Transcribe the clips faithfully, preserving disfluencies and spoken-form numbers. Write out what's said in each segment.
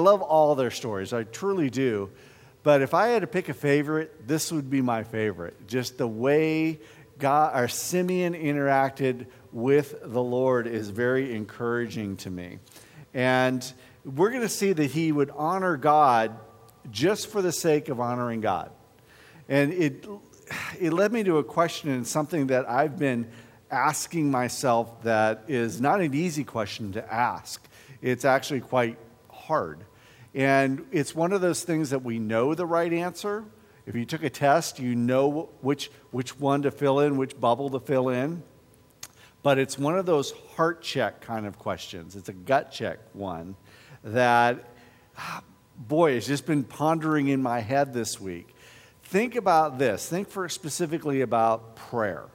love all their stories. I truly do. But if I had to pick a favorite, this would be my favorite. Just the way God, or Simeon interacted with the Lord is very encouraging to me. And we're going to see that he would honor God just for the sake of honoring God. And it it led me to a question, and something that I've been asking myself that is not an easy question to ask. It's actually quite hard. And it's one of those things that we know the right answer. If you took a test, you know which which one to fill in, which bubble to fill in. But it's one of those heart check kind of questions. It's a gut check one that, boy, it's just been pondering in my head this week. Think about this. Think for specifically about prayer.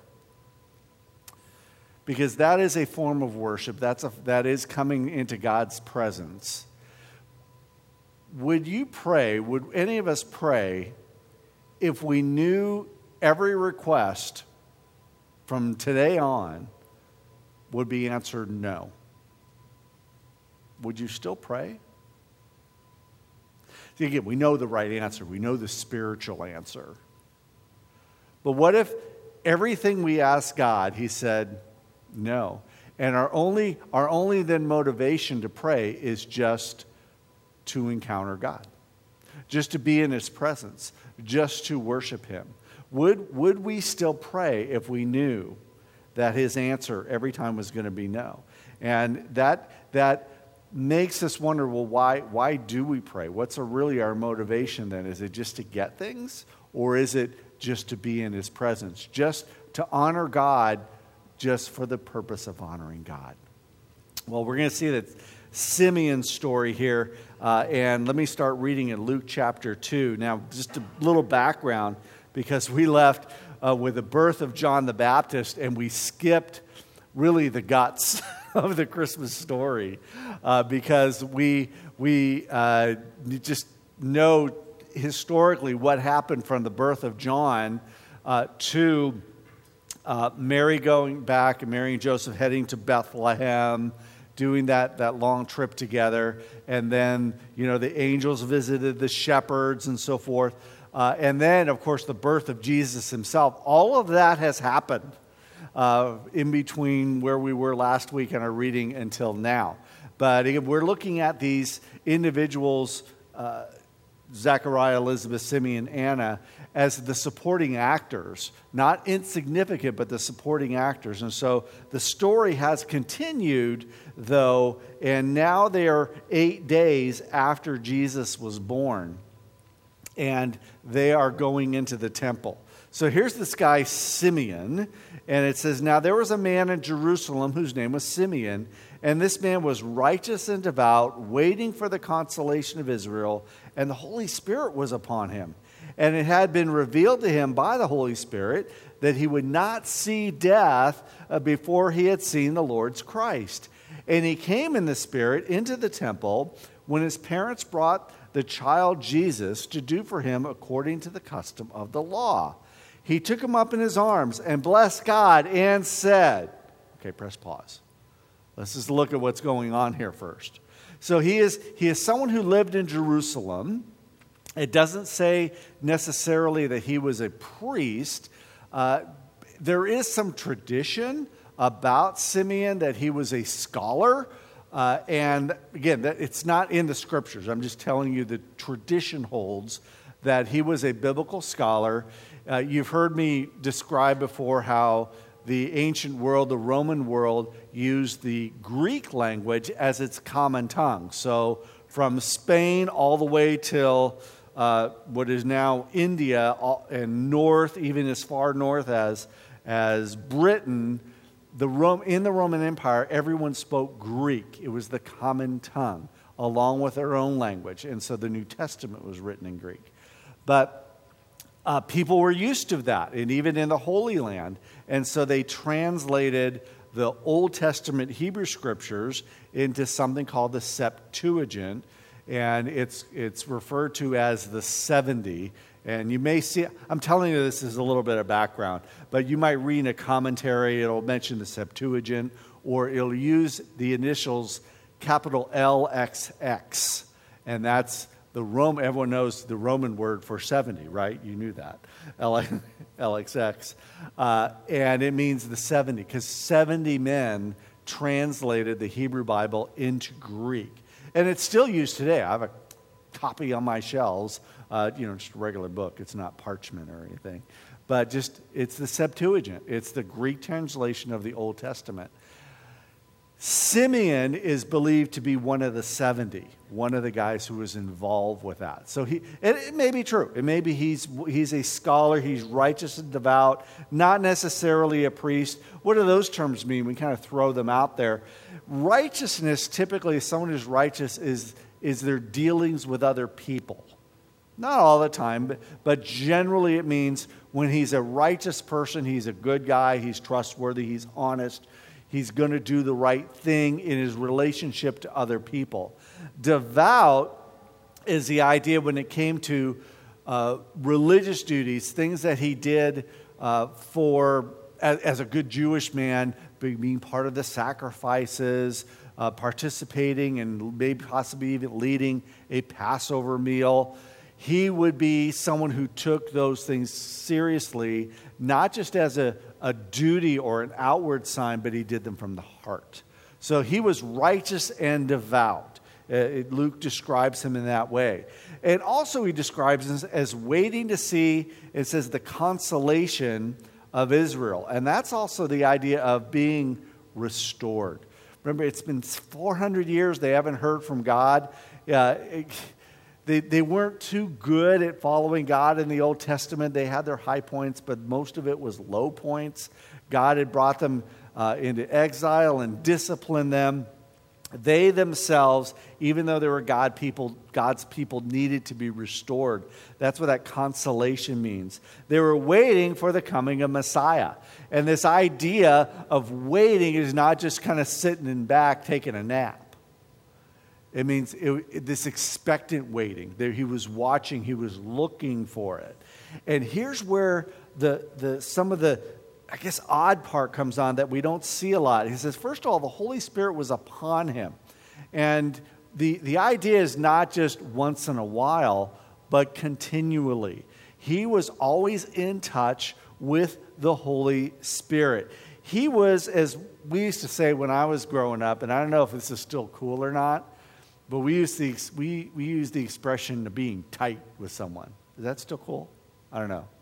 Because that is a form of worship. That's a, that is coming into God's presence. Would you pray, would any of us pray, if we knew every request from today on would be answered no? Would you still pray? See, again, we know the right answer. We know the spiritual answer. But what if everything we ask God, he said no? And our only, our only then motivation to pray is just to encounter God, just to be in his presence, just to worship him. Would, would we still pray if we knew that his answer every time was going to be no? And that that makes us wonder, well, why why do we pray? What's a, really our motivation then? Is it just to get things? Or is it just to be in his presence? Just to honor God just for the purpose of honoring God? Well, we're going to see that Simeon's story here. Uh, and let me start reading in Luke chapter two. Now, just a little background, because we left uh, with the birth of John the Baptist, and we skipped really the guts of the Christmas story, uh, because we we uh, just know historically what happened from the birth of John uh, to uh, Mary going back, and Mary and Joseph heading to Bethlehem, doing that, that long trip together. And then, you know, the angels visited the shepherds and so forth. Uh, and then, of course, the birth of Jesus himself. All of that has happened uh, in between where we were last week in our reading until now. But again, we're looking at these individuals, uh, Zechariah, Elizabeth, Simeon, Anna, as the supporting actors. Not insignificant, but the supporting actors. And so the story has continued, though, and now they are eight days after Jesus was born. And they are going into the temple. So here's this guy, Simeon, and it says, now there was a man in Jerusalem whose name was Simeon, and this man was righteous and devout, waiting for the consolation of Israel, and the Holy Spirit was upon him. And it had been revealed to him by the Holy Spirit that he would not see death before he had seen the Lord's Christ. And he came in the Spirit into the temple when his parents brought the child Jesus to do for him according to the custom of the law. He took him up in his arms and blessed God and said, okay, press pause. Let's just look at what's going on here first. So he is he is someone who lived in Jerusalem. It doesn't say necessarily that he was a priest. Uh, there is some tradition about Simeon that he was a scholar. Uh, and again, that it's not in the scriptures. I'm just telling you the tradition holds that he was a biblical scholar. Uh, you've heard me describe before how the ancient world, the Roman world, used the Greek language as its common tongue. So from Spain all the way till uh, what is now India and north, even as far north as, as Britain, The Rome, in the Roman Empire, everyone spoke Greek. It was the common tongue, along with their own language. And so the New Testament was written in Greek. But uh, people were used to that, and even in the Holy Land. And so they translated the Old Testament Hebrew Scriptures into something called the Septuagint. And it's it's referred to as the seventy. And you may see, I'm telling you this is a little bit of background, but you might read a commentary, it'll mention the Septuagint, or it'll use the initials capital L X X. And that's the Rome, everyone knows the Roman word for seventy, right? You knew that, L X X. Uh, and it means the seventy, because seventy men translated the Hebrew Bible into Greek. And it's still used today. I have a copy on my shelves, uh, you know, just a regular book. It's not parchment or anything. But just, it's the Septuagint. It's the Greek translation of the Old Testament. Simeon is believed to be one of the seventy, one of the guys who was involved with that. So he, it, it may be true. It may be he's he's a scholar, he's righteous and devout, not necessarily a priest. What do those terms mean? We kind of throw them out there. Righteousness, typically, someone who's righteous is is their dealings with other people. Not all the time, but, but generally it means when he's a righteous person, he's a good guy, he's trustworthy, he's honest. He's going to do the right thing in his relationship to other people. Devout is the idea when it came to uh, religious duties, things that he did uh, for as, as a good Jewish man, being part of the sacrifices, uh, participating and maybe possibly even leading a Passover meal. He would be someone who took those things seriously, not just as a, a duty or an outward sign, but he did them from the heart. So he was righteous and devout. Uh, Luke describes him in that way. And also he describes him as waiting to see, it says, the consolation of Israel. And that's also the idea of being restored. Remember, it's been four hundred years they haven't heard from God. Uh, it, They, they weren't too good at following God in the Old Testament. They had their high points, but most of it was low points. God had brought them uh, into exile and disciplined them. They themselves, even though they were God people, God's people needed to be restored. That's what that consolation means. They were waiting for the coming of Messiah. And this idea of waiting is not just kind of sitting in back taking a nap. It means it, it, this expectant waiting. There, he was watching. He was looking for it. And here's where the the some of the, I guess, odd part comes on that we don't see a lot. He says, first of all, the Holy Spirit was upon him. And the, the idea is not just once in a while, but continually. He was always in touch with the Holy Spirit. He was, as we used to say when I was growing up, and I don't know if this is still cool or not, but we use the we we use the expression of being tight with someone. Is that still cool? I don't know.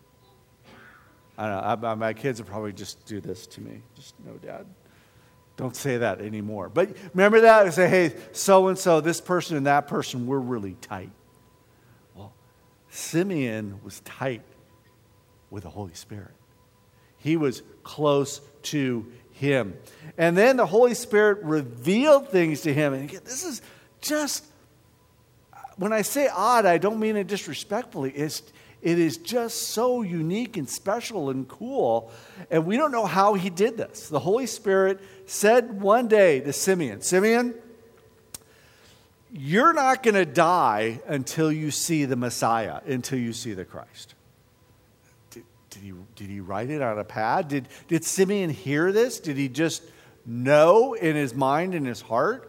I don't know. I, my kids will probably just do this to me. Just no, Dad, don't say that anymore. But remember that? I say, hey, so and so, this person and that person, we're really tight. Well, Simeon was tight with the Holy Spirit. He was close to him. And then the Holy Spirit revealed things to him. And again, this is just, when I say odd, I don't mean it disrespectfully. It's, it is just so unique and special and cool. And we don't know how he did this. The Holy Spirit said one day to Simeon, Simeon, you're not going to die until you see the Messiah, until you see the Christ. Did he, did he write it on a pad? Did, did Simeon hear this? Did he just know in his mind and his heart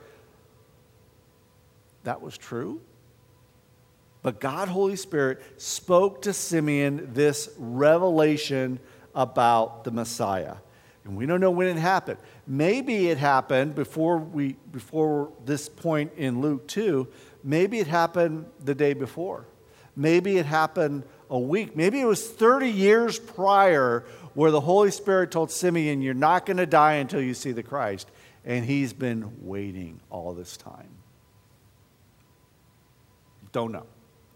that was true? But God, Holy Spirit, spoke to Simeon this revelation about the Messiah. And we don't know when it happened. Maybe it happened before we before this point in Luke two. Maybe it happened the day before. Maybe it happened a week. Maybe it was thirty years prior where the Holy Spirit told Simeon, you're not going to die until you see the Christ. And he's been waiting all this time. Don't know.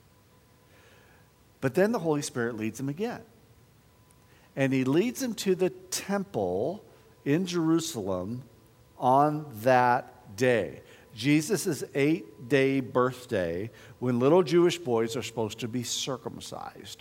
But then the Holy Spirit leads him again. And he leads him to the temple in Jerusalem on that day. Jesus' eight-day birthday, when little Jewish boys are supposed to be circumcised.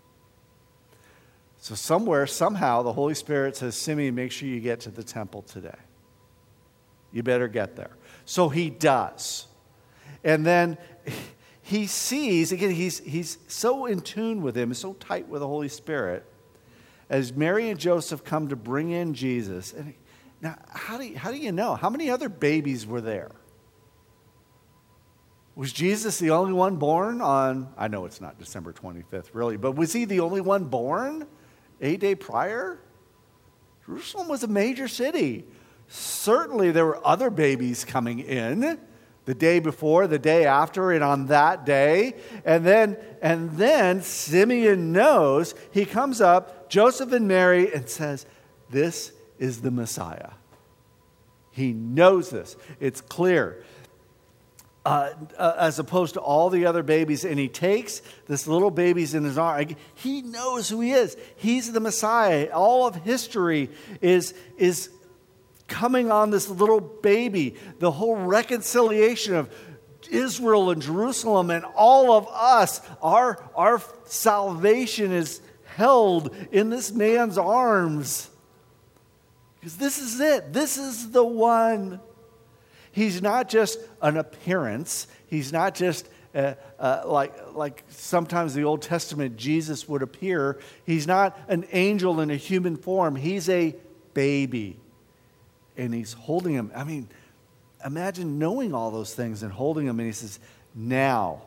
So somewhere, somehow, the Holy Spirit says, Simeon, make sure you get to the temple today. You better get there. So he does. And then he sees, again, he's, he's so in tune with him, so tight with the Holy Spirit, as Mary and Joseph come to bring in Jesus. And now, how do you, how do you know? How many other babies were there? Was Jesus the only one born on, I know it's not December twenty-fifth, really, but was he the only one born a day prior? Jerusalem was a major city. Certainly there were other babies coming in the day before, the day after, and on that day. And then, and then Simeon knows. He comes up, Joseph and Mary, and says, this is the Messiah. He knows this. It's clear. Uh, uh, as opposed to all the other babies, and he takes this little baby's in his arm. He knows who he is. He's the Messiah. All of history is, is coming on this little baby. The whole reconciliation of Israel and Jerusalem and all of us, our, our salvation is held in this man's arms. Because this is it. This is the one. He's not just an appearance. He's not just uh, uh, like, like sometimes the Old Testament Jesus would appear. He's not an angel in a human form. He's a baby. And he's holding him. I mean, imagine knowing all those things and holding him. And he says, now.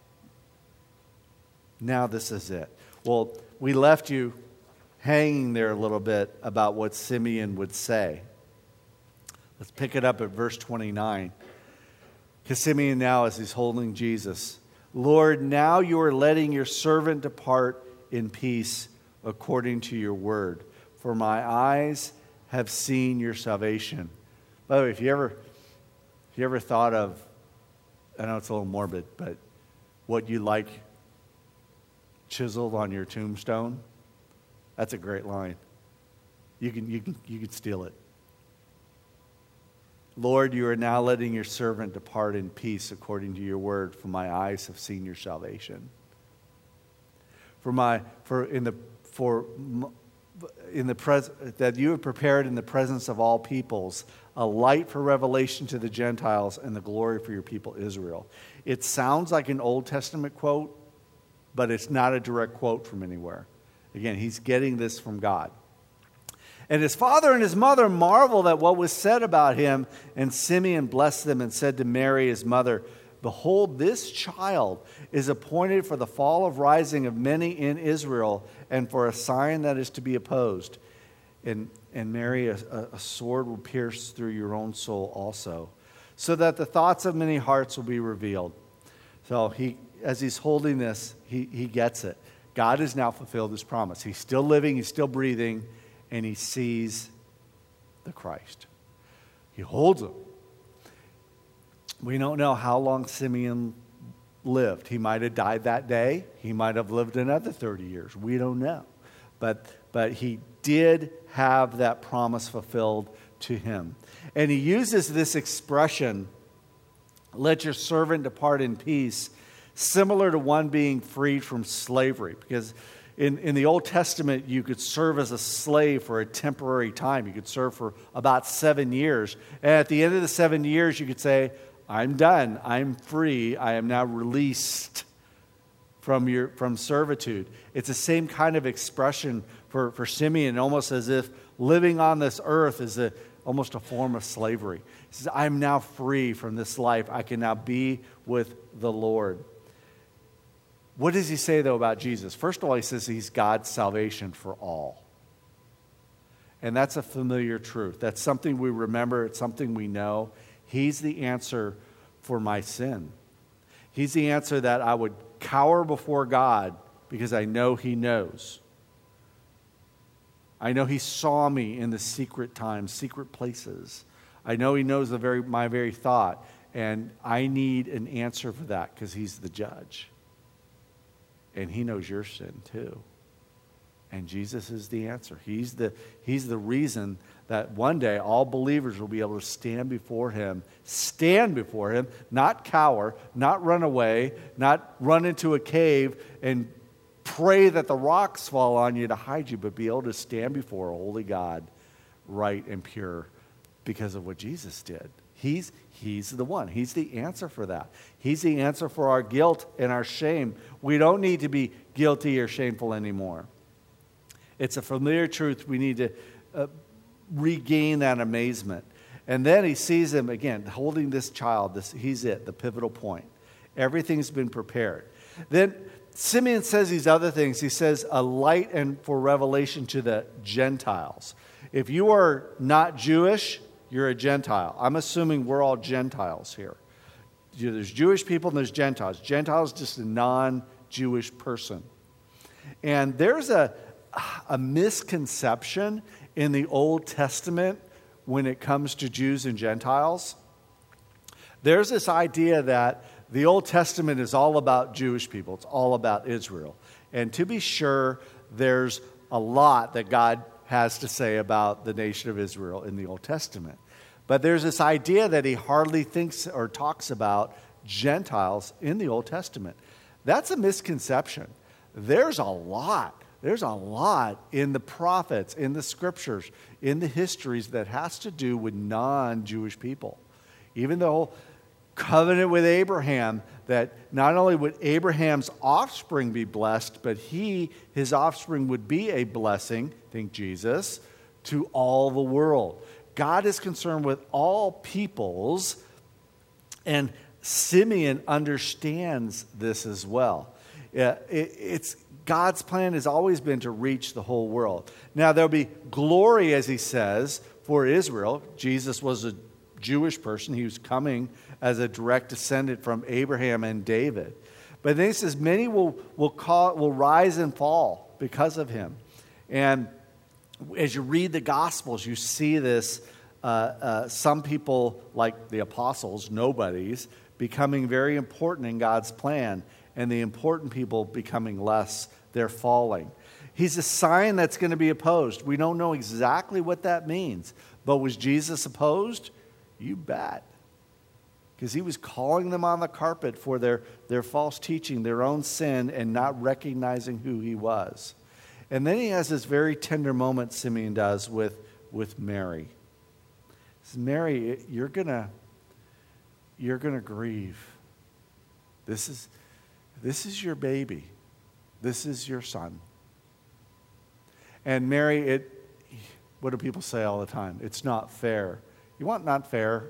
Now this is it. Well, we left you hanging there a little bit about what Simeon would say. Let's pick it up at verse twenty-nine. Because Simeon now, as he's holding Jesus, Lord, now you are letting your servant depart in peace according to your word. For my eyes have seen your salvation. By the way, if you ever, if you ever thought of, I know it's a little morbid, but what you like chiseled on your tombstone, that's a great line. You can, you can, you can steal it. Lord, you are now letting your servant depart in peace according to your word, for my eyes have seen your salvation. For my for in the for in the pres that you have prepared in the presence of all peoples a light for revelation to the Gentiles and the glory for your people Israel. It sounds like an Old Testament quote, but it's not a direct quote from anywhere. Again, he's getting this from God. And his father and his mother marveled at what was said about him. And Simeon blessed them and said to Mary, his mother, behold, this child is appointed for the fall of rising of many in Israel, and for a sign that is to be opposed. And, and Mary, a, a sword will pierce through your own soul also, so that the thoughts of many hearts will be revealed. So he, as he's holding this, he, he gets it. God has now fulfilled his promise. He's still living, he's still breathing. And he sees the Christ. He holds him. We don't know how long Simeon lived. He might have died that day. He might have lived another thirty years. We don't know. But, but he did have that promise fulfilled to him. And he uses this expression, let your servant depart in peace, similar to one being freed from slavery. Because In, in the Old Testament, you could serve as a slave for a temporary time. You could serve for about seven years. And at the end of the seven years, you could say, I'm done. I'm free. I am now released from your from servitude. It's the same kind of expression for, for Simeon, almost as if living on this earth is a, almost a form of slavery. He says, I'm now free from this life. I can now be with the Lord. What does he say, though, about Jesus? First of all, he says he's God's salvation for all. And that's a familiar truth. That's something we remember. It's something we know. He's the answer for my sin. He's the answer that I would cower before God because I know he knows. I know he saw me in the secret times, secret places. I know he knows the very my very thought. And I need an answer for that because he's the judge. And he knows your sin too. And Jesus is the answer. He's the, he's the reason that one day all believers will be able to stand before him, stand before him, not cower, not run away, not run into a cave and pray that the rocks fall on you to hide you, but be able to stand before a holy God, right and pure, because of what Jesus did. He's, he's the one. He's the answer for that. He's the answer for our guilt and our shame. We don't need to be guilty or shameful anymore. It's a familiar truth. We need to uh, regain that amazement. And then he sees him again, holding this child. This, he's it, the pivotal point. Everything's been prepared. Then Simeon says these other things. He says, a light and for revelation to the Gentiles. If you are not Jewish, you're a Gentile. I'm assuming we're all Gentiles here. There's Jewish people and there's Gentiles. Gentiles is just a non-Jewish person. And there's a, a misconception in the Old Testament when it comes to Jews and Gentiles. There's this idea that the Old Testament is all about Jewish people. It's all about Israel. And to be sure, there's a lot that God has to say about the nation of Israel in the Old Testament. But there's this idea that he hardly thinks or talks about Gentiles in the Old Testament. That's a misconception. There's a lot. There's a lot in the prophets, in the scriptures, in the histories that has to do with non-Jewish people. Even though covenant with Abraham, that not only would Abraham's offspring be blessed, but he, his offspring would be a blessing, think Jesus, to all the world. God is concerned with all peoples, and Simeon understands this as well. It's God's plan has always been to reach the whole world. Now, there'll be glory, as he says, for Israel. Jesus was a Jewish person. He was coming as a direct descendant from Abraham and David. But then he says, many will, will, call, will rise and fall because of him. And as you read the Gospels, you see this, uh, uh, some people, like the apostles, nobodies, becoming very important in God's plan, and the important people becoming less. They're falling. He's a sign that's going to be opposed. We don't know exactly what that means. But was Jesus opposed? You bet. Because he was calling them on the carpet for their, their false teaching, their own sin, and not recognizing who he was. And then he has this very tender moment, Simeon does, with, with Mary. He says, Mary, you're gonna, you're gonna grieve. This is, this is your baby. This is your son. And Mary, it, what do people say all the time? It's not fair. You want not fair?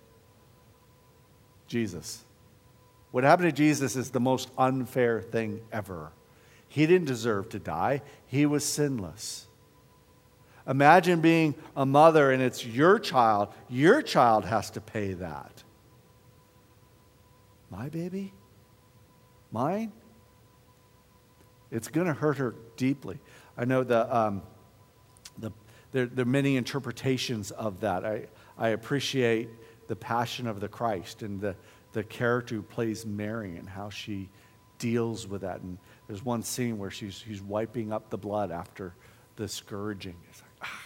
Jesus. What happened to Jesus is the most unfair thing ever. He didn't deserve to die. He was sinless. Imagine being a mother and it's your child. Your child has to pay that. My baby? Mine? It's going to hurt her deeply. I know the, um, the there, there are many interpretations of that. I, I appreciate the passion of the Christ and the, the character who plays Mary and how she deals with that. And there's one scene where she's, she's wiping up the blood after the scourging. It's like, ah,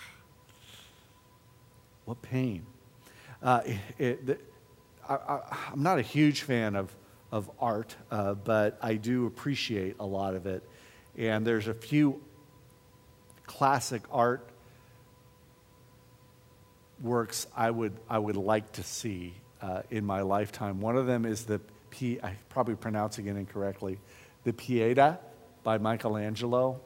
what pain. Uh, it, it, the, I, I, I'm not a huge fan of, of art, uh, but I do appreciate a lot of it. And there's a few classic art works I would I would like to see uh, in my lifetime. One of them is the P. I'm probably pronouncing it incorrectly. The Pieta by Michelangelo.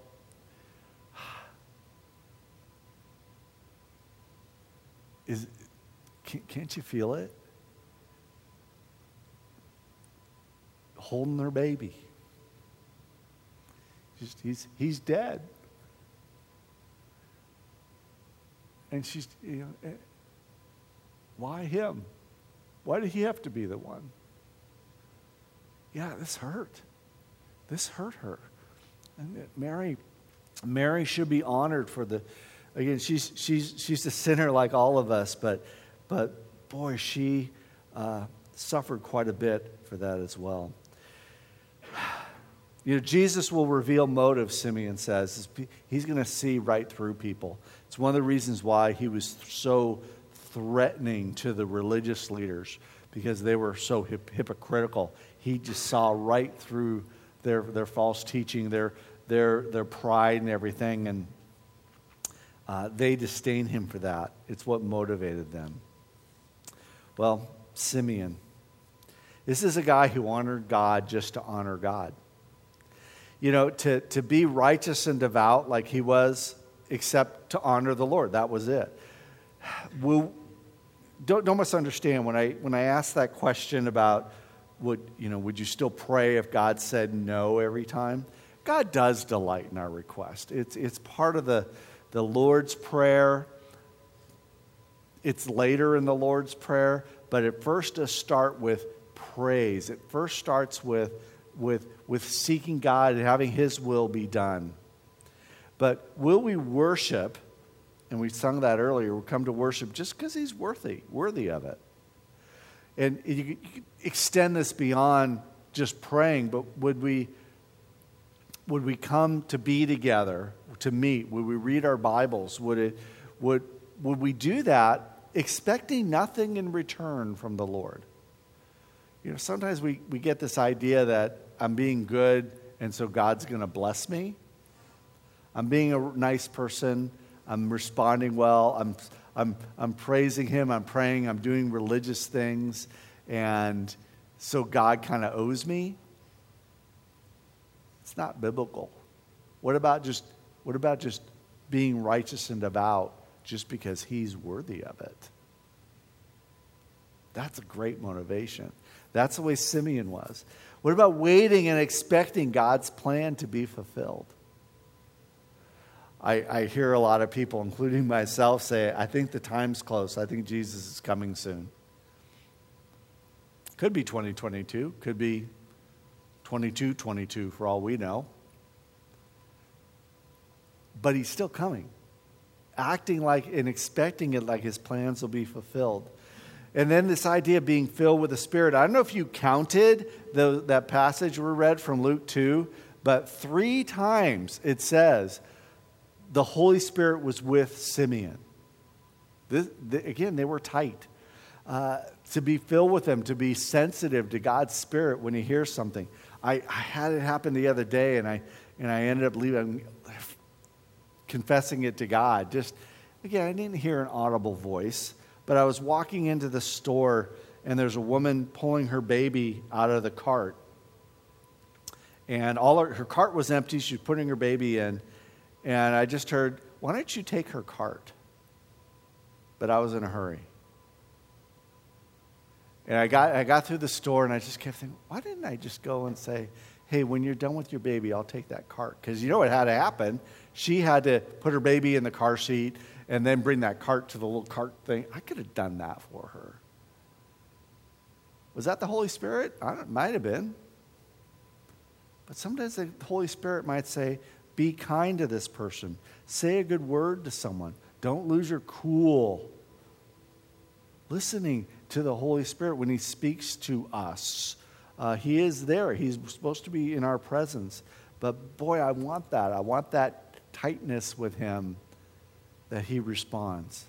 Is can't you feel it? Holding their baby. Just he's he's dead. And she's, you know, why him? Why did he have to be the one? Yeah, this hurt. This hurt her. And Mary, Mary should be honored for the. Again, she's she's she's a sinner like all of us, but but boy, she uh, suffered quite a bit for that as well. You know, Jesus will reveal motives, Simeon says. He's going to see right through people. It's one of the reasons why he was so threatening to the religious leaders, because they were so hip- hypocritical. He just saw right through their their false teaching, their their their pride and everything, and uh, they disdained him for that. It's what motivated them. Well, Simeon, this is a guy who honored God just to honor God. You know, to, to be righteous and devout like he was, except to honor the Lord. That was it. We'll, don't, don't misunderstand when I when I ask that question about would, you know, would you still pray if God said no every time? God does delight in our request. It's, it's part of the, the Lord's Prayer. It's later in the Lord's Prayer, but it first does start with praise. It first starts with, with, with seeking God and having His will be done. But will we worship, and we sung that earlier, we'll come to worship just because He's worthy, worthy of it. And you, you could extend this beyond just praying, but would we, would we come to be together, to meet? Would we read our Bibles? Would it, would, would we do that expecting nothing in return from the Lord? You know, sometimes we, we get this idea that I'm being good and so God's going to bless me. I'm being a nice person. I'm responding well. I'm, I'm, I'm praising Him. I'm praying. I'm doing religious things. And so God kind of owes me. It's not biblical. What about just, what about just being righteous and devout just because He's worthy of it? That's a great motivation. That's the way Simeon was. What about waiting and expecting God's plan to be fulfilled? I, I hear a lot of people, including myself, say, I think the time's close. I think Jesus is coming soon. Could be twenty twenty-two. Could be twenty-two twenty-two for all we know. But He's still coming. Acting like and expecting it like His plans will be fulfilled. And then this idea of being filled with the Spirit. I don't know if you counted the, that passage we read from Luke two, but three times it says the Holy Spirit was with Simeon. This, the, again, they were tight. Uh, to be filled with Him, to be sensitive to God's Spirit when He hears something. I, I had it happen the other day, and I and I ended up leaving, confessing it to God. Just, again, I didn't hear an audible voice. But I was walking into the store, and there's a woman pulling her baby out of the cart. And all her, her cart was empty. She was putting her baby in. And I just heard, why don't you take her cart? But I was in a hurry. And I got, I got through the store, and I just kept thinking, why didn't I just go and say, hey, when you're done with your baby, I'll take that cart? Because you know what had to happen? She had to put her baby in the car seat and then bring that cart to the little cart thing. I could have done that for her. Was that the Holy Spirit? I don't, might have been. But sometimes the Holy Spirit might say, be kind to this person. Say a good word to someone. Don't lose your cool. Listening to the Holy Spirit when He speaks to us. Uh, he is there. He's supposed to be in our presence. But boy, I want that. I want that tightness with Him, that He responds.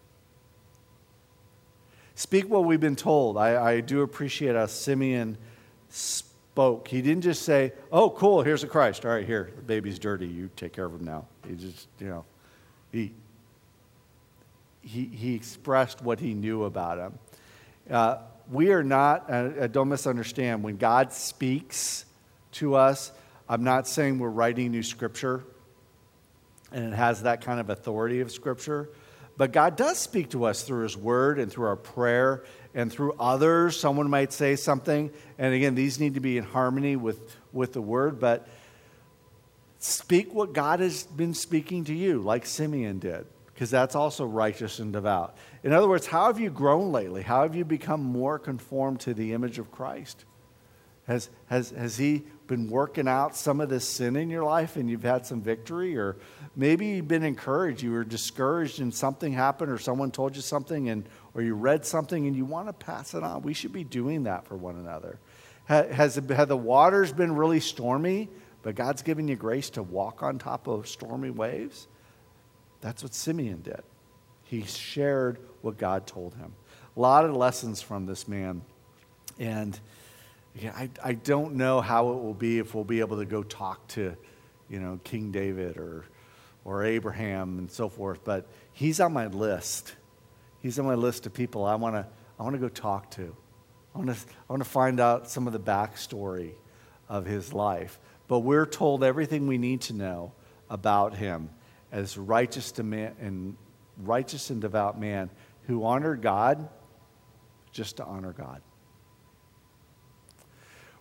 Speak what we've been told. I, I do appreciate how Simeon spoke. He didn't just say, oh, cool, here's a Christ. All right, here, the baby's dirty. You take care of him now. He just, you know, he, he, he expressed what he knew about him. Uh, we are not, uh, don't misunderstand, when God speaks to us, I'm not saying we're writing new scripture and it has that kind of authority of Scripture. But God does speak to us through His Word and through our prayer and through others. Someone might say something. And again, these need to be in harmony with, with the Word. But speak what God has been speaking to you, like Simeon did. Because that's also righteous and devout. In other words, how have you grown lately? How have you become more conformed to the image of Christ? Has, has, has He been working out some of this sin in your life and you've had some victory? Or maybe you've been encouraged, you were discouraged and something happened or someone told you something and or you read something and you want to pass it on. We should be doing that for one another. Has, have the waters been really stormy, but God's given you grace to walk on top of stormy waves? That's what Simeon did. He shared what God told him. A lot of lessons from this man. And yeah, I, I don't know how it will be if we'll be able to go talk to, you know, King David or or Abraham and so forth. But he's on my list. He's on my list of people I want to I want to go talk to. I want to I want to find out some of the backstory of his life. But we're told everything we need to know about him as righteous to man and righteous and devout man who honored God just to honor God.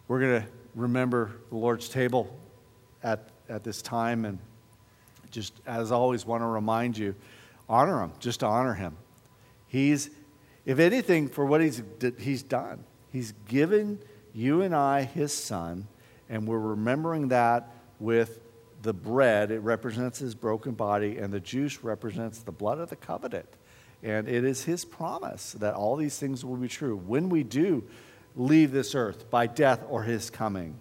we're going to remember the Lord's table at, at this time. And just as always, want to remind you, honor him, just to honor him. He's, if anything, for what he's, he's done, he's given you and I his son, and we're remembering that with the bread. It represents his broken body, and the juice represents the blood of the covenant. And it is his promise that all these things will be true when we do leave this earth by death or his coming.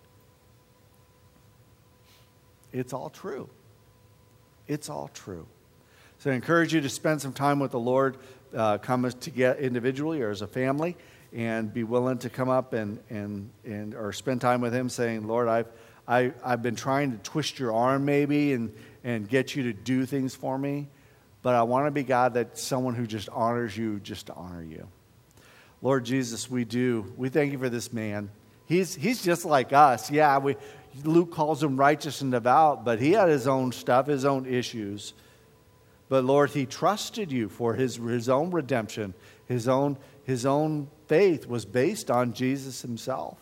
It's all true. It's all true. So I encourage you to spend some time with the Lord, uh, come to get individually or as a family, and be willing to come up and and and or spend time with him, saying, Lord, I've I, I've been trying to twist your arm maybe and and get you to do things for me, but I want to be God, that someone who just honors you just to honor you. Lord Jesus, we do. We thank you for this man. He's he's just like us. Yeah, we Luke calls him righteous and devout, but he had his own stuff, his own issues. But Lord, he trusted you for his his own redemption. His own his own faith was based on Jesus himself.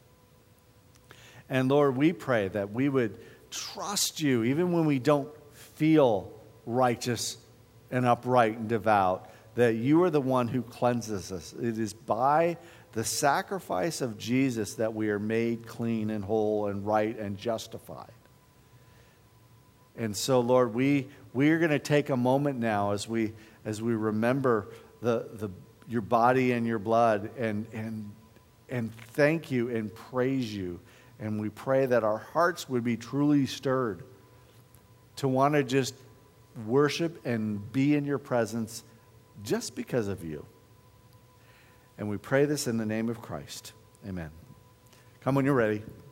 And Lord, we pray that we would trust you even when we don't feel righteous and upright and devout, that you are the one who cleanses us. It is by the sacrifice of Jesus that we are made clean and whole and right and justified. And so, Lord, we we are going to take a moment now as we as we remember the the your body and your blood, and and and thank you and praise you. And we pray that our hearts would be truly stirred to want to just worship and be in your presence just because of you. And we pray this in the name of Christ. Amen. Come when you're ready.